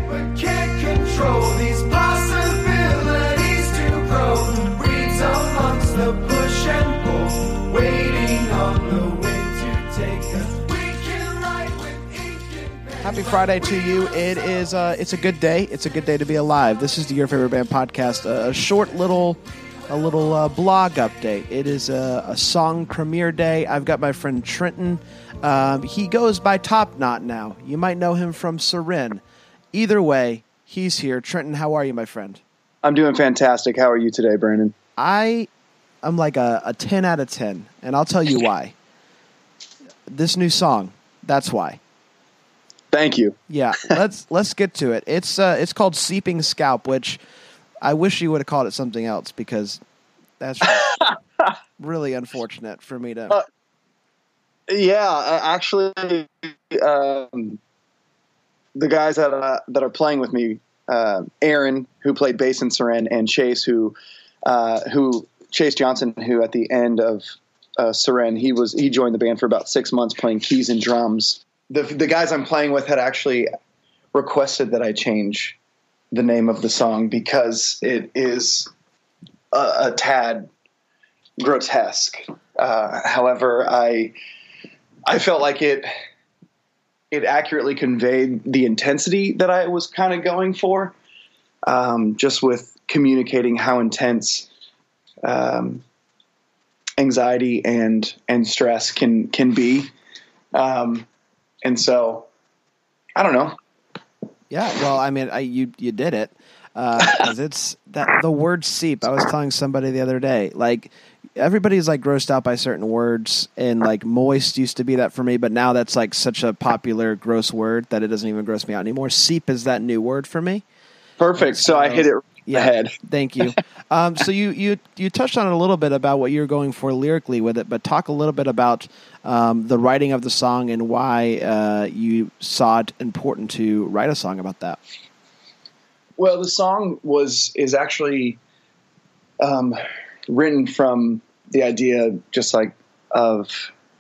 but can't control these possibilities to grow. Reeds amongst the push and pull, waiting on the wind to take us. We can write with ink and pen. Happy Friday to you. It's a good day. It's a good day to be alive. This is the Your Favorite Band podcast, a short little blog update. It is a song premiere day. I've got my friend Trenton. He goes by Top Knot now. You might know him from Seren. Either way, he's here. Trenton, how are you, my friend? I'm doing fantastic. How are you today, Brandon? I'm like a 10 out of 10, and I'll tell you why. This new song, that's why. Thank you. Yeah, let's get to it. It's called Seeping Scalp, which I wish you would have called it something else, because that's really unfortunate for me to. Actually, the guys that are playing with me, Aaron, who played bass in Seren, and Chase, who Chase Johnson, who at the end of Seren, he joined the band for about 6 months playing keys and drums. The guys I'm playing with had actually requested that I change the name of the song because it is a tad grotesque. However, I felt like it accurately conveyed the intensity that I was kind of going for, just with communicating how intense anxiety and stress can be. And so, I don't know. Yeah, well, I mean, you did it, because it's that the word seep. I was telling somebody the other day, like, everybody's like grossed out by certain words, and like moist used to be that for me, but now that's like such a popular gross word that it doesn't even gross me out anymore. Seep is that new word for me. Perfect. So I hit it ahead. Thank you. So you touched on it a little bit about what you're going for lyrically with it, but talk a little bit about the writing of the song and why you saw it important to write a song about that. Well, the song is actually written from the idea just like of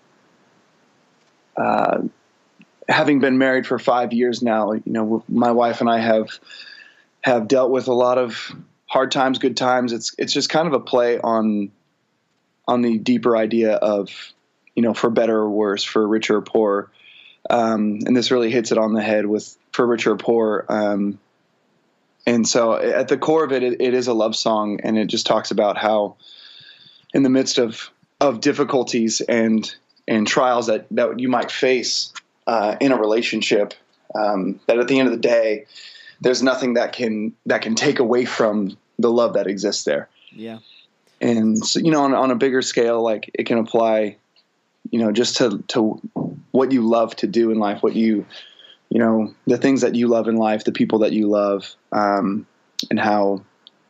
having been married for 5 years now. You know, my wife and I have dealt with a lot of hard times, good times. It's just kind of a play on the deeper idea of, you know, for better or worse, for richer or poorer. And this really hits it on the head with for richer or poor. And so at the core of it is a love song, and it just talks about how in the midst of difficulties and trials that you might face in a relationship, that at the end of the day, there's nothing that can take away from the love that exists there. Yeah. And so, you know, on a bigger scale, like it can apply, you know, just to what you love to do in life, what you know, the things that you love in life, the people that you love, and how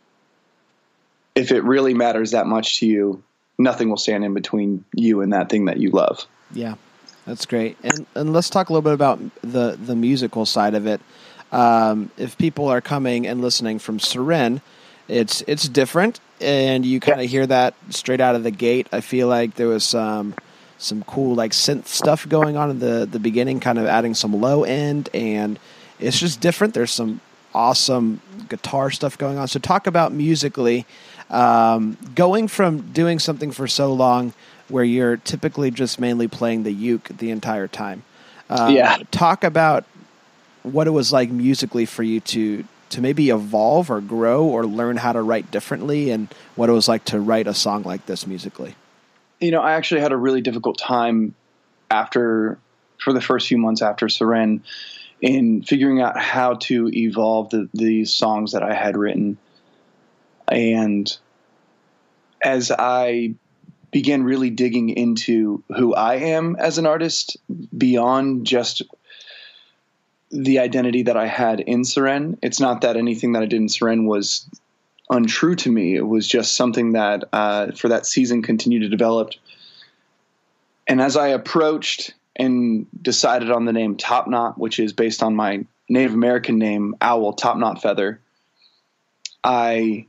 if it really matters that much to you, nothing will stand in between you and that thing that you love. Yeah, that's great. And let's talk a little bit about the musical side of it. If people are coming and listening from Seren, it's different, and you kind of hear that straight out of the gate. I feel like there was some cool like synth stuff going on in the beginning, kind of adding some low end, and it's just different. There's some awesome guitar stuff going on. So talk about musically, going from doing something for so long where you're typically just mainly playing the uke the entire time. Talk about what it was like musically for you to maybe evolve or grow or learn how to write differently, and what it was like to write a song like this musically. You know, I actually had a really difficult time for the first few months after Seren in figuring out how to evolve the songs that I had written. And as I began really digging into who I am as an artist beyond just the identity that I had in Seren, it's not that anything that I did in Seren was untrue to me. It was just something that for that season continued to develop. And as I approached and decided on the name Top Knot, which is based on my Native American name, Owl, Top Knot Feather, I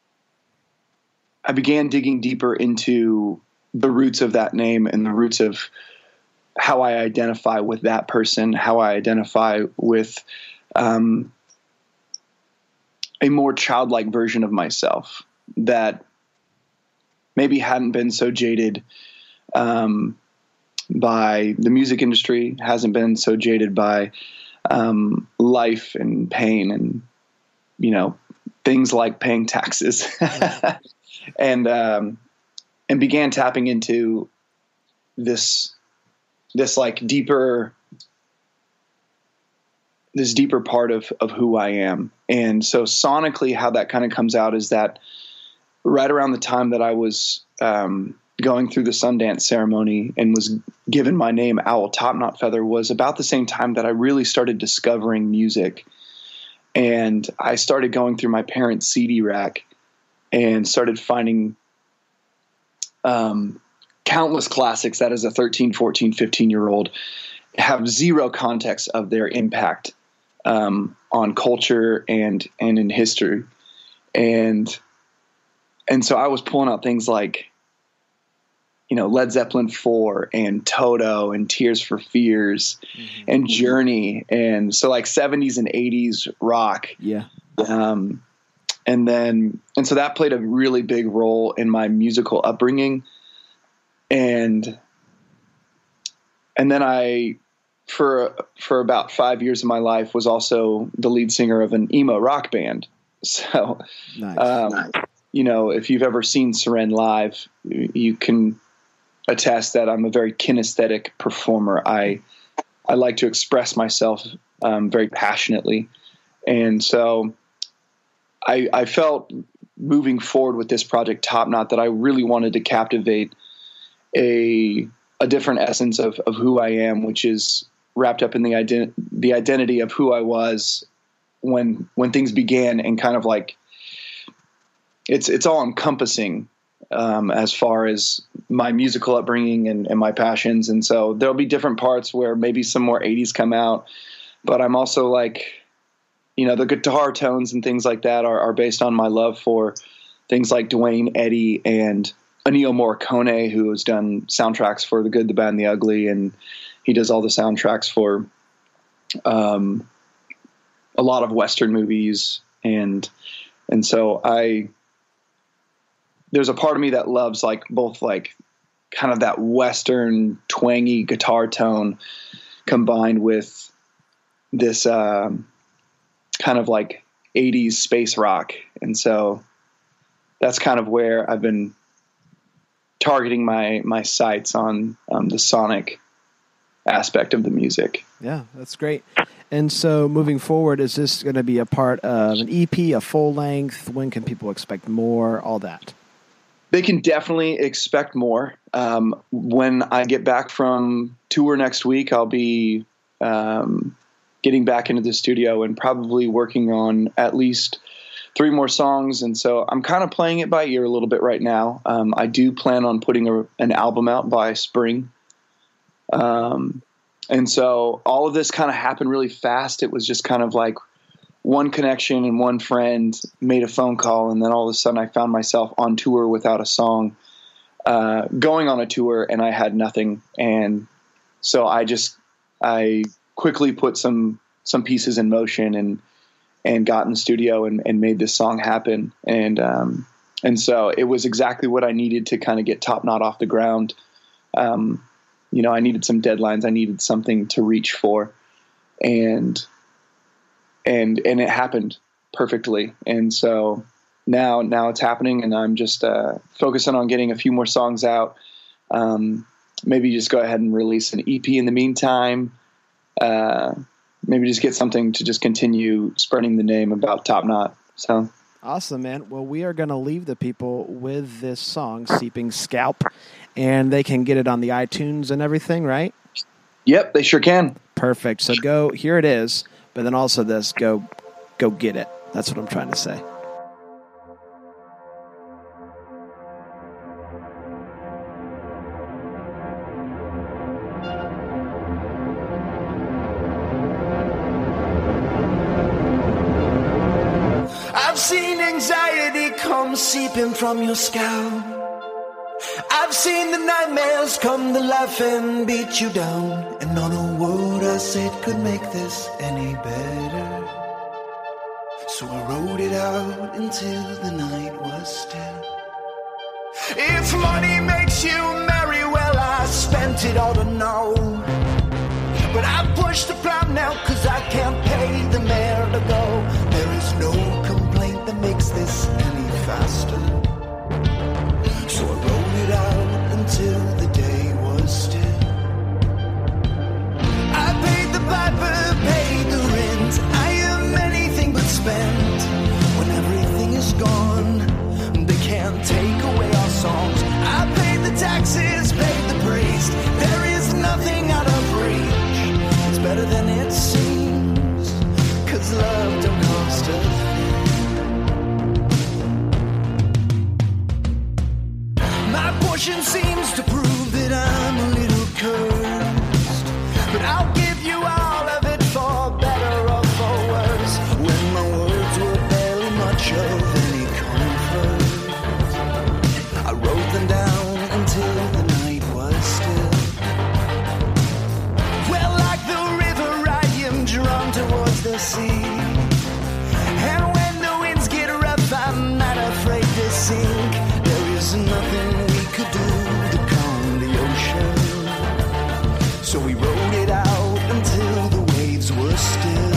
began digging deeper into the roots of that name and the roots of how I identify with that person, how I identify with a more childlike version of myself that maybe hadn't been so jaded by the music industry, hasn't been so jaded by life and pain and, things like paying taxes and began tapping into this deeper part of who I am. And so sonically, how that kind of comes out is that right around the time that I was going through the Sundance ceremony and was given my name, Owl Top Knot Feather, was about the same time that I really started discovering music. And I started going through my parents' CD rack and started finding countless classics that as a 13, 14, 15-year-old have zero context of their impact on culture and in history. And so I was pulling out things like, Led Zeppelin 4 and Toto and Tears for Fears and Journey. And so like 70s and 80s rock. Yeah. And so that played a really big role in my musical upbringing. And then I, for about 5 years of my life, was also the lead singer of an emo rock band. So, nice. If you've ever seen Seren live, you can attest that I'm a very kinesthetic performer. I like to express myself very passionately. And so I felt moving forward with this project, Top Knot, that I really wanted to captivate a different essence of who I am, which is wrapped up in the identity of who I was when things began, and kind of like it's all encompassing as far as my musical upbringing and my passions. And so there'll be different parts where maybe some more 80s come out, but I'm also like, the guitar tones and things like that are based on my love for things like Dwayne Eddy and Ennio Morricone, who has done soundtracks for The Good, the Bad, and the Ugly. And he does all the soundtracks for a lot of Western movies. And so there's a part of me that loves like both like kind of that Western twangy guitar tone combined with this kind of like 80s space rock. And so that's kind of where I've been targeting my sights on the sonic aspect of the music. Yeah, that's great. And so moving forward, is this going to be a part of an EP, a full length? When can people expect more? All that. They can definitely expect more. When I get back from tour next week, I'll be getting back into the studio and probably working on at least 3 more songs. And so I'm kind of playing it by ear a little bit right now. I do plan on putting an album out by spring. And so all of this kind of happened really fast. It was just kind of like one connection and one friend made a phone call, and then all of a sudden I found myself on tour without a song, going on a tour, and I had nothing. And so I quickly put some pieces in motion and got in the studio and made this song happen. And so it was exactly what I needed to kind of get Top Knot off the ground. I needed some deadlines. I needed something to reach for, and it happened perfectly. And so now it's happening, and I'm just focusing on getting a few more songs out. Maybe just go ahead and release an EP in the meantime. Maybe just get something to just continue spreading the name about Top Knot. So awesome, man. Well, we are going to leave the people with this song, Seeping Scalp, and they can get it on the iTunes and everything, right? Yep, they sure can. Perfect. So here it is. But then also this, go get it. That's what I'm trying to say. I've seen anxiety come seeping from your scalp. I've seen the nightmares come to life and beat you down. And not a word I said could make this any better. So I rode it out until the night was still. If money makes you merry, well, I spent it all to know. But I push the plow now, cause I can't pay the mare to go. There is no complaint that makes this any faster. So I rode it out until the day was still. I paid the piper, paid the rent. I am anything but spent. When everything is gone, they can't take away our songs. I paid the taxes, paid the priest. There is nothing out of reach. It's better than it seems, cause love don't cost a thing. My portion seems to prove that I'm a little cursed, but I'll give you all of it for better or for worse. When my words were barely much of any comfort, I wrote them down until the night was still. Well, like the river, I am drawn towards the sea. And when the winds get rough, I'm not afraid to sink. There is nothing we could do to calm the ocean. So we rode it out until the waves were still.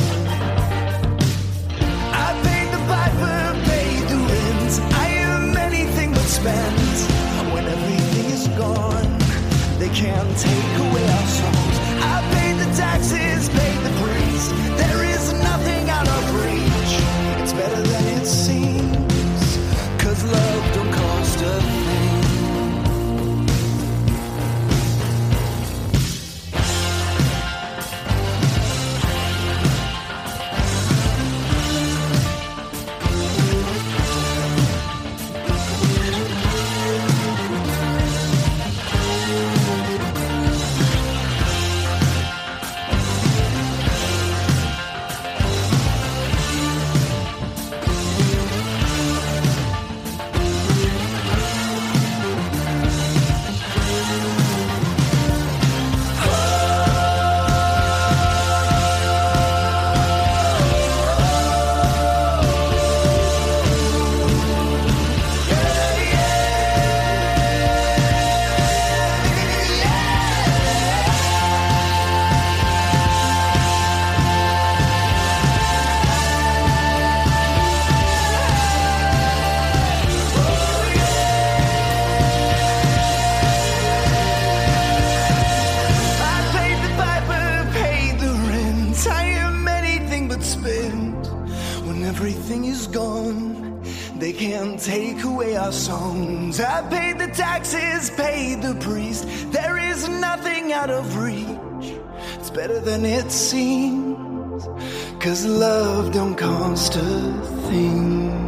I paid the piper, paid the rent. I am anything but spent. When everything is gone, they can't take away our songs. I paid the taxes, paid the priest. There is nothing out of reach. It's better than it seems, cause love don't cost a thing. Everything is gone. They can't take away our songs. I paid the taxes, paid the priest. There is nothing out of reach. It's better than it seems, cause love don't cost a thing.